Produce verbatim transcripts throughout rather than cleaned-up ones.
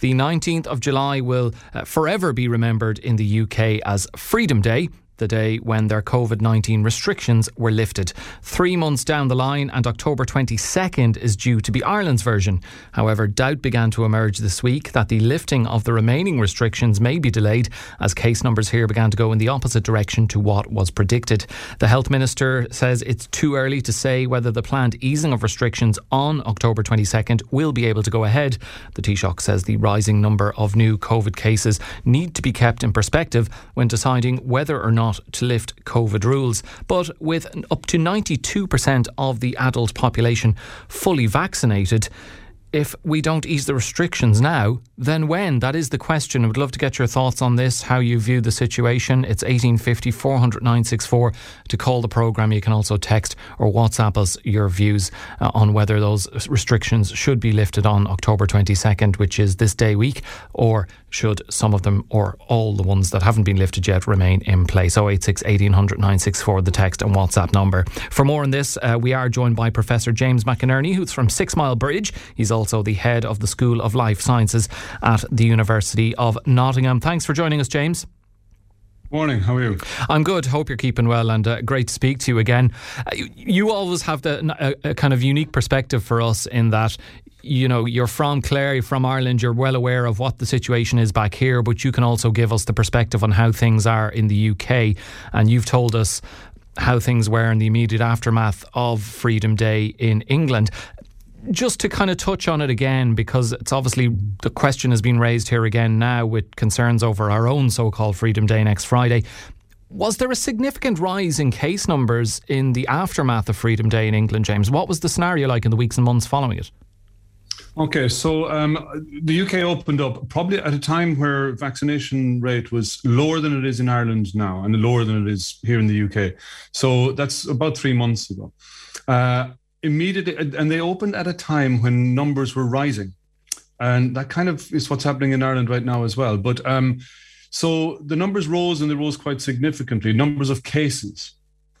The nineteenth of July will uh, forever be remembered in the U K as Freedom Day, the day when their covid nineteen restrictions were lifted. Three months down the line, and October twenty-second is due to be Ireland's version. However, doubt began to emerge this week that the lifting of the remaining restrictions may be delayed, as case numbers here began to go in the opposite direction to what was predicted. The Health Minister says it's too early to say whether the planned easing of restrictions on October twenty-second will be able to go ahead. The Taoiseach says the rising number of new COVID cases need to be kept in perspective when deciding whether or not to lift COVID rules. But with up to ninety-two percent of the adult population fully vaccinated, if we don't ease the restrictions now, then when? That is the question. I would love to get your thoughts on this, how you view the situation. It's eighteen fifty, four hundred, nine six four to call the programme. You can also text or WhatsApp us your views uh, on whether those restrictions should be lifted on October twenty-second, which is this day week, or should some of them or all the ones that haven't been lifted yet remain in place. oh eight six, eighteen hundred, nine six four, the text and WhatsApp number. For more on this, uh, we are joined by Professor James McInerney, who's from Six Mile Bridge. He's also the head of the School of Life Sciences at the University of Nottingham. Thanks for joining us, James. Morning, how are you? I'm good, hope you're keeping well, and uh, great to speak to you again. Uh, you, you always have the, a, a kind of unique perspective for us in that, you know, you're from Clare, you're from Ireland, you're well aware of what the situation is back here, but you can also give us the perspective on how things are in the U K, and you've told us how things were in the immediate aftermath of Freedom Day in England. Just to kind of touch on it again, because it's obviously the question has been raised here again now with concerns over our own so-called Freedom Day next Friday. Was there a significant rise in case numbers in the aftermath of Freedom Day in England, James? What was the scenario like in the weeks and months following it? Okay, so um, the U K opened up probably at a time where vaccination rate was lower than it is in Ireland now and lower than it is here in the U K. So that's about three months ago. Uh, Immediately, and they opened at a time when numbers were rising, and that kind of is what's happening in Ireland right now as well. But um, so the numbers rose, and they rose quite significantly. Numbers of cases,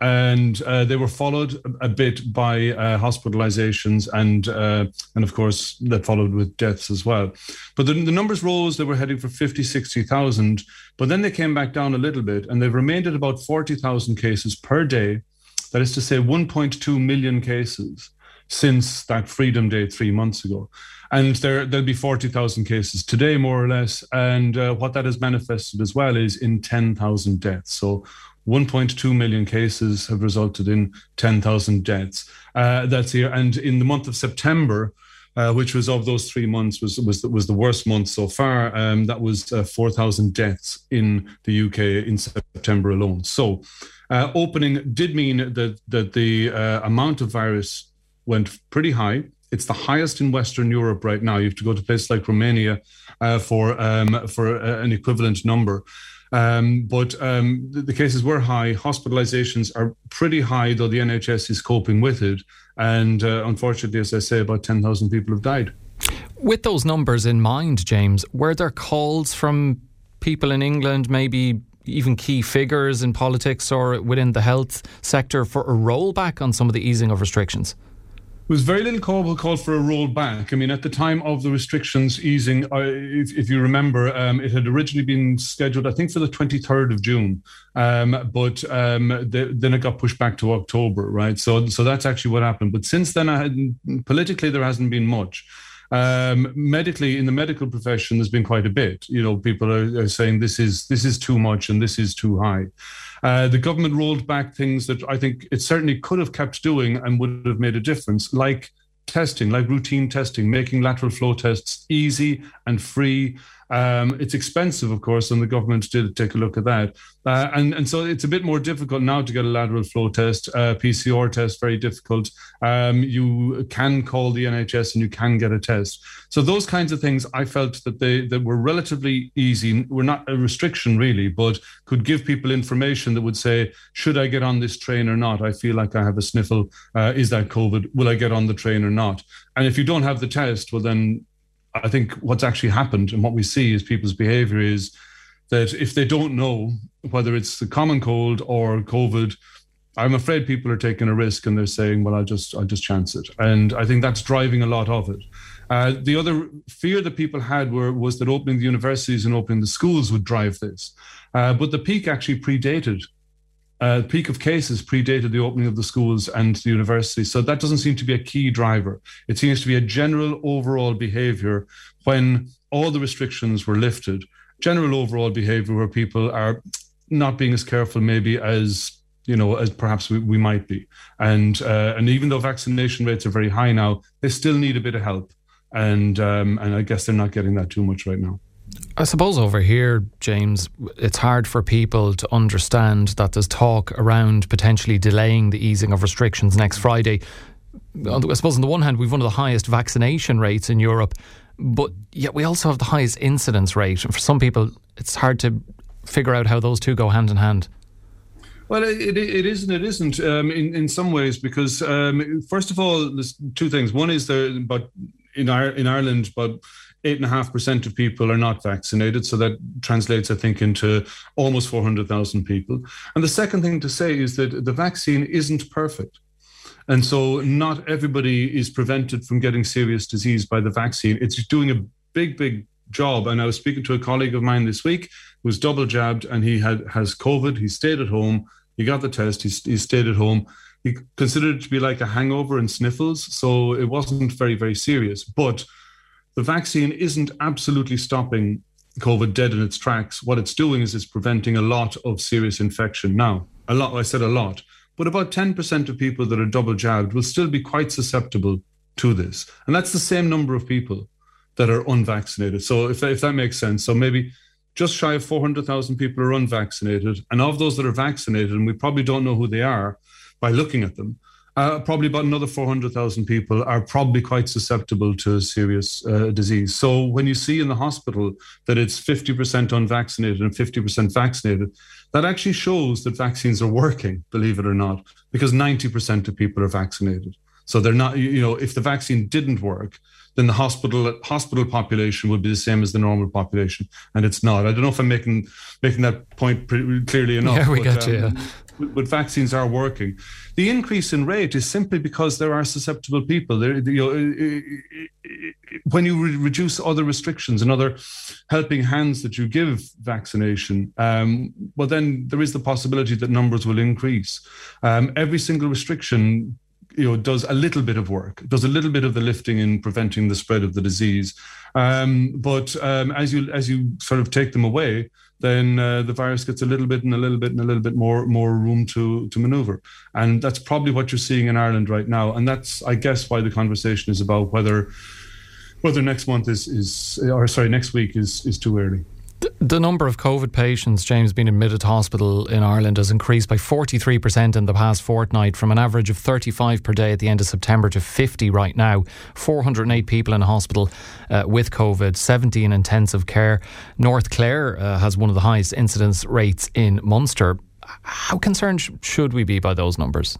and uh, they were followed a bit by uh, hospitalizations, and uh, and of course that followed with deaths as well. But the, the numbers rose; they were heading for fifty, sixty thousand, but then they came back down a little bit, and they've remained at about forty thousand cases per day. That is to say, one point two million cases since that Freedom Day three months ago. And there, there'll be forty thousand cases today, more or less. And uh, what that has manifested as well is in ten thousand deaths. So one point two million cases have resulted in ten thousand deaths. Uh, that's here. And in the month of September, uh, which was of those three months, was was, was the worst month so far. Um, that was uh, four thousand deaths in the U K in September alone. So Uh, opening did mean that that the uh, amount of virus went pretty high. It's the highest in Western Europe right now. You have to go to places like Romania uh, for um, for uh, an equivalent number. Um, but um, the, the cases were high. Hospitalizations are pretty high, though the N H S is coping with it. And uh, unfortunately, as I say, about ten thousand people have died. With those numbers in mind, James, were there calls from people in England, maybe even key figures in politics or within the health sector, for a rollback on some of the easing of restrictions? There was very little call, call for a rollback. I mean, at the time of the restrictions easing, uh, if, if you remember, um, it had originally been scheduled, I think, for the twenty-third of June. Um, but um, the, then it got pushed back to October, right? So, so that's actually what happened. But since then, I had, politically, there hasn't been much. Um, medically, in the medical profession, there's been quite a bit. You know, people are, are saying this is this is too much and this is too high. Uh, the government rolled back things that I think it certainly could have kept doing and would have made a difference, like testing, like routine testing, making lateral flow tests easy and free. Um, it's expensive, of course, and the government did take a look at that. Uh, and, and so it's a bit more difficult now to get a lateral flow test, uh, P C R test, very difficult. Um, you can call the N H S and you can get a test. So those kinds of things, I felt that they that were relatively easy, were not a restriction really, but could give people information that would say, should I get on this train or not? I feel like I have a sniffle. Uh, is that COVID? Will I get on the train or not? And if you don't have the test, well then, I think what's actually happened and what we see is people's behaviour is that if they don't know whether it's the common cold or COVID, I'm afraid people are taking a risk and they're saying, well, I'll just I'll just chance it. And I think that's driving a lot of it. Uh, the other fear that people had were, was that opening the universities and opening the schools would drive this. Uh, but the peak actually predated. Uh, the peak of cases predated the opening of the schools and the universities. So that doesn't seem to be a key driver. It seems to be a general overall behavior when all the restrictions were lifted. General overall behavior where people are not being as careful maybe as you know, as perhaps we, we might be. And uh, and even though vaccination rates are very high now, they still need a bit of help. And um, and I guess they're not getting that too much right now. I suppose over here, James, it's hard for people to understand that there's talk around potentially delaying the easing of restrictions next Friday. I suppose on the one hand, we've one of the highest vaccination rates in Europe, but yet we also have the highest incidence rate. And for some people, it's hard to figure out how those two go hand in hand. Well, it, it isn't. It isn't um, in in some ways because um, first of all, there's two things. One is there, but in in Ireland, about eight and a half percent of people are not vaccinated, so that translates, I think, into almost four hundred thousand people. And the second thing to say is that the vaccine isn't perfect, and so not everybody is prevented from getting serious disease by the vaccine. It's doing a big, big job. And I was speaking to a colleague of mine this week who was double jabbed, and he had has COVID. He stayed at home. He got the test, he, he stayed at home. He considered it to be like a hangover and sniffles, so it wasn't very, very serious. But the vaccine isn't absolutely stopping COVID dead in its tracks. What it's doing is it's preventing a lot of serious infection. Now, a lot, I said a lot, but about ten percent of people that are double jabbed will still be quite susceptible to this. And that's the same number of people that are unvaccinated. So if, if that makes sense, so maybe just shy of four hundred thousand people are unvaccinated. And of those that are vaccinated, and we probably don't know who they are by looking at them, uh, probably about another four hundred thousand people are probably quite susceptible to serious uh, disease. So when you see in the hospital that it's fifty percent unvaccinated and fifty percent vaccinated, that actually shows that vaccines are working, believe it or not, because ninety percent of people are vaccinated. So they're not, you know, if the vaccine didn't work, then the hospital hospital population would be the same as the normal population, and it's not. I don't know if I'm making making that point pretty clearly enough. Yeah, we but, got um, you. But, but vaccines are working. The increase in rate is simply because there are susceptible people. There, you know, when you re- reduce other restrictions and other helping hands that you give vaccination, um, well, then there is the possibility that numbers will increase. Um, every single restriction, you know, does a little bit of work, does a little bit of the lifting in preventing the spread of the disease. Um, but um, as you as you sort of take them away, then uh, the virus gets a little bit and a little bit and a little bit more more room to to maneuver. And that's probably what you're seeing in Ireland right now. And that's, I guess, why the conversation is about whether whether next month is is or sorry next week is is too early. The number of COVID patients, James, being admitted to hospital in Ireland has increased by forty-three percent in the past fortnight, from an average of thirty-five per day at the end of September to fifty right now. four hundred eight people in hospital uh, with COVID, seventy in intensive care. North Clare uh, has one of the highest incidence rates in Munster. How concerned sh- should we be by those numbers?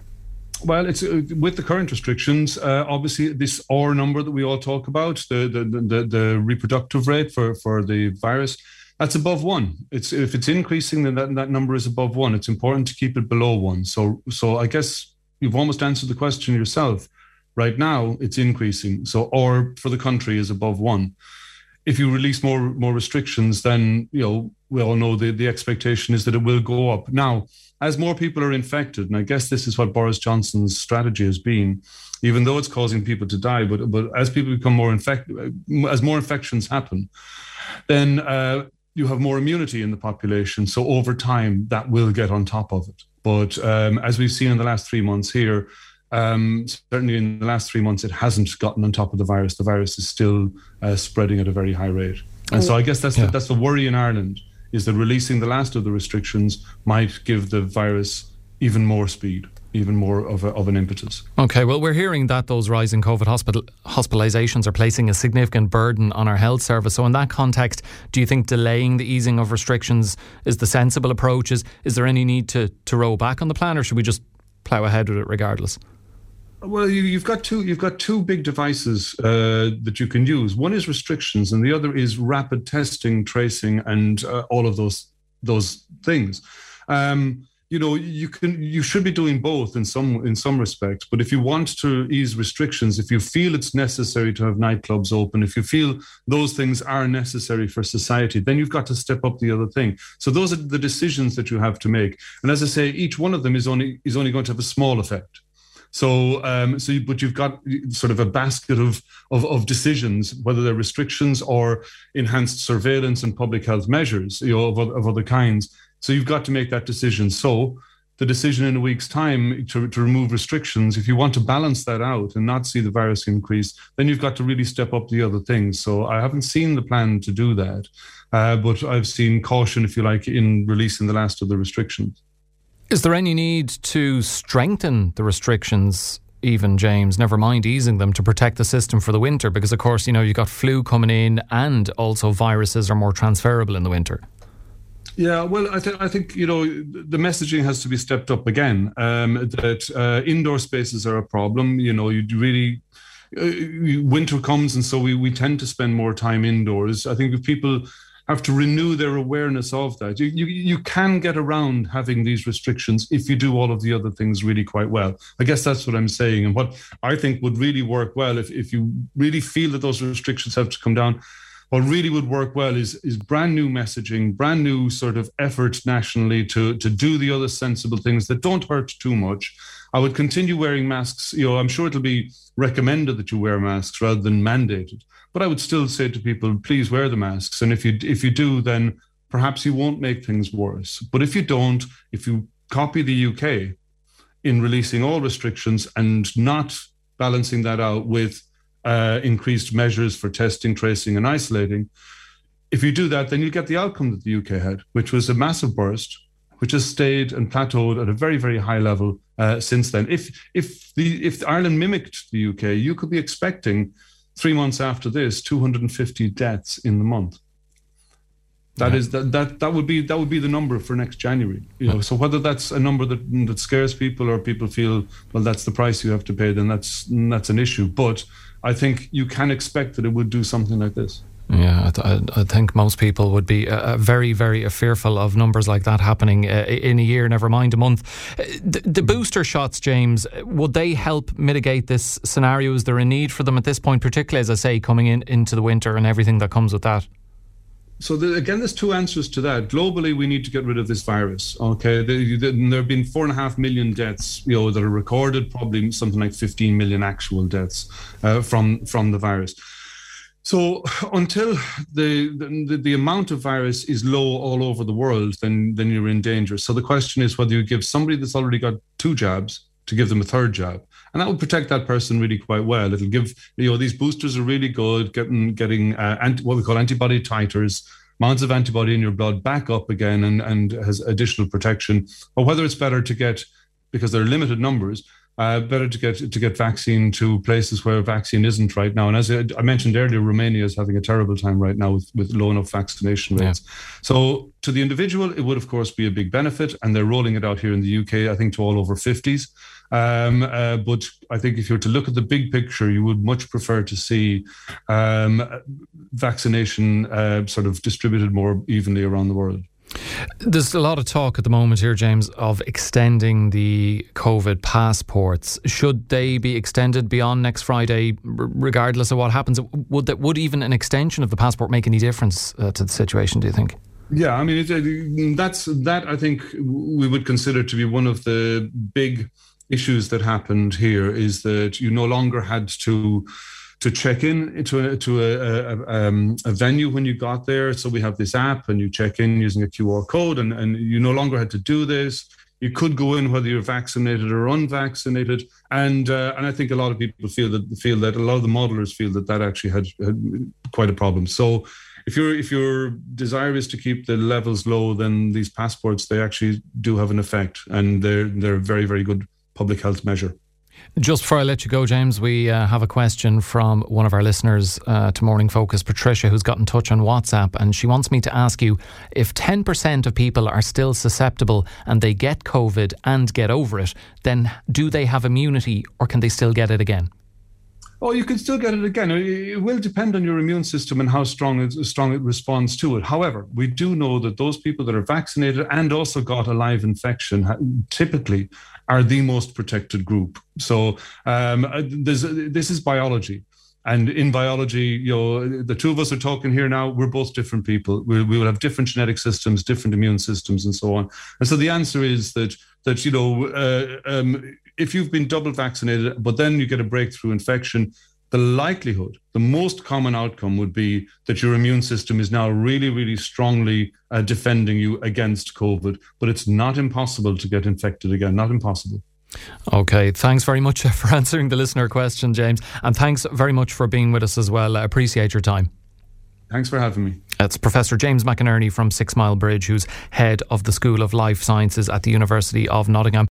Well, it's uh, with the current restrictions, uh, obviously this R number that we all talk about, the the the, the reproductive rate for, for the virus, that's above one. It's if it's increasing, then that, that number is above one. It's important to keep it below one. So so I guess you've almost answered the question yourself. Right now, it's increasing. So R for the country is above one. If you release more more restrictions, then you know we all know the, the expectation is that it will go up. Now, as more people are infected, and I guess this is what Boris Johnson's strategy has been, even though it's causing people to die, but but as people become more infected, as more infections happen, then uh, you have more immunity in the population. So over time, that will get on top of it. But um, as we've seen in the last three months here, um, certainly in the last three months, it hasn't gotten on top of the virus. The virus is still uh, spreading at a very high rate. And so I guess that's, yeah. the, that's the worry in Ireland, is that releasing the last of the restrictions might give the virus even more speed, even more of, a, of an impetus. OK, well, we're hearing that those rising COVID hospital hospitalisations are placing a significant burden on our health service. So in that context, do you think delaying the easing of restrictions is the sensible approach? Is, is there any need to, to roll back on the plan, or should we just plough ahead with it regardless? Well, you, you've got two. You've got two big devices uh, that you can use. One is restrictions, and the other is rapid testing, tracing, and uh, all of those those things. Um, you know, you can, you should be doing both in some in some respects. But if you want to ease restrictions, if you feel it's necessary to have nightclubs open, if you feel those things are necessary for society, then you've got to step up the other thing. So those are the decisions that you have to make. And as I say, each one of them is only is only going to have a small effect. So, um, so, you, but you've got sort of a basket of, of of decisions, whether they're restrictions or enhanced surveillance and public health measures, you know, of, of other kinds. So you've got to make that decision. So the decision in a week's time to, to remove restrictions, if you want to balance that out and not see the virus increase, then you've got to really step up the other things. So I haven't seen the plan to do that, uh, but I've seen caution, if you like, in releasing the last of the restrictions. Is there any need to strengthen the restrictions, even, James, never mind easing them, to protect the system for the winter? Because, of course, you know, you've got flu coming in and also viruses are more transferable in the winter. Yeah, well, I, th- I think, you know, the messaging has to be stepped up again, um, that uh, indoor spaces are a problem. You know, you really, uh, winter comes and so we, we tend to spend more time indoors. I think if people have to renew their awareness of that, you, you, you can get around having these restrictions if you do all of the other things really quite well. I guess that's what I'm saying. And what I think would really work well, if, if you really feel that those restrictions have to come down, what really would work well is is brand new messaging, brand new sort of effort nationally to, to do the other sensible things that don't hurt too much. I would continue wearing masks. You know, I'm sure it'll be recommended that you wear masks rather than mandated. But I would still say to people, please wear the masks. And if you if you do, then perhaps you won't make things worse. But if you don't, if you copy the U K in releasing all restrictions and not balancing that out with Uh, increased measures for testing, tracing and isolating. If you do that, then you get the outcome that the U K had, which was a massive burst, which has stayed and plateaued at a very, very high level uh, since then. If if the if Ireland mimicked the U K, you could be expecting three months after this, two hundred fifty deaths in the month. That yeah. is that that that would be that would be the number for next January. You know, so whether that's a number that that scares people or people feel, well, that's the price you have to pay, then that's that's an issue. But I think you can expect that it would do something like this. Yeah, I, th- I think most people would be uh, very, very fearful of numbers like that happening uh, in a year, never mind a month. Uh, the, the booster shots, James, would they help mitigate this scenario? Is there a need for them at this point, particularly, as I say, coming in into the winter and everything that comes with that? So the, again, there's two answers to that. Globally, we need to get rid of this virus. Okay, the, the, there have been four and a half million deaths, you know, that are recorded. Probably something like fifteen million actual deaths uh, from from the virus. So until the, the the amount of virus is low all over the world, then then you're in danger. So the question is whether you give somebody that's already got two jabs to give them a third jab. And that will protect that person really quite well. It'll give, you know, these boosters are really good, getting getting uh, anti, what we call antibody titers, amounts of antibody in your blood back up again and, and has additional protection. Or whether it's better to get, because there are limited numbers, uh, better to get to get vaccine to places where vaccine isn't right now. And as I, I mentioned earlier, Romania is having a terrible time right now with, with low enough vaccination rates. Yeah. So to the individual, it would, of course, be a big benefit. And they're rolling it out here in the U K, I think, to all over fifties. Um, uh, but I think if you're to look at the big picture, you would much prefer to see um, vaccination uh, sort of distributed more evenly around the world. There's a lot of talk at the moment here, James, of extending the COVID passports. Should they be extended beyond next Friday, regardless of what happens? Would that would even an extension of the passport make any difference uh, to the situation, do you think? Yeah, I mean, it, it, that's that I think we would consider to be one of the big issues that happened here, is that you no longer had to to check in to a, to a, a, um, a venue when you got there. So we have this app and you check in using a Q R code, and, and you no longer had to do this. You could go in whether you're vaccinated or unvaccinated. And uh, and I think a lot of people feel that feel that a lot of the modelers feel that that actually had, had quite a problem. So if your if your desire is to keep the levels low, then these passports, they actually do have an effect, and they're they're a very, very good public health measure. Just before I let you go, James, we uh, have a question from one of our listeners uh, to Morning Focus, Patricia, who's got in touch on WhatsApp, and she wants me to ask you, if ten percent of people are still susceptible and they get COVID and get over it, then do they have immunity or can they still get it again? Oh, you can still get it again. It will depend on your immune system and how strong it, strong it responds to it. However, we do know that those people that are vaccinated and also got a live infection typically are the most protected group. So um, there's, this is biology. And in biology, you know, the two of us are talking here now, we're both different people. We, we will have different genetic systems, different immune systems, and so on. And so the answer is that, that you know, uh, um, if you've been double vaccinated, but then you get a breakthrough infection, the likelihood, the most common outcome would be that your immune system is now really, really strongly uh, defending you against COVID. But it's not impossible to get infected again, not impossible. Okay, thanks very much for answering the listener question, James. And thanks very much for being with us as well. I appreciate your time. Thanks for having me. It's Professor James McInerney from Six Mile Bridge, who's head of the School of Life Sciences at the University of Nottingham.